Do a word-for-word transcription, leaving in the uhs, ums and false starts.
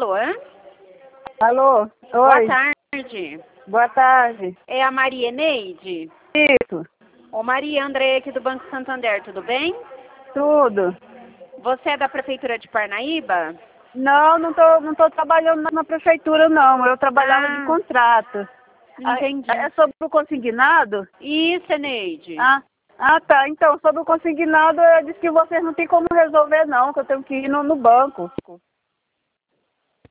Alô? Alô? Boa Oi. tarde. Boa tarde. É a Maria Eneide? Isso. Ô Maria André aqui do Banco Santander, tudo bem? Tudo. Você é da Prefeitura de Parnaíba? Não, não tô, não tô trabalhando na prefeitura, não. Eu trabalhava Ah, de contrato. entendi. Ah, é sobre o consignado? Isso, Eneide. Ah, ah, tá. Então, sobre o consignado, eu disse que vocês não têm como resolver, não, que eu tenho que ir no, no banco.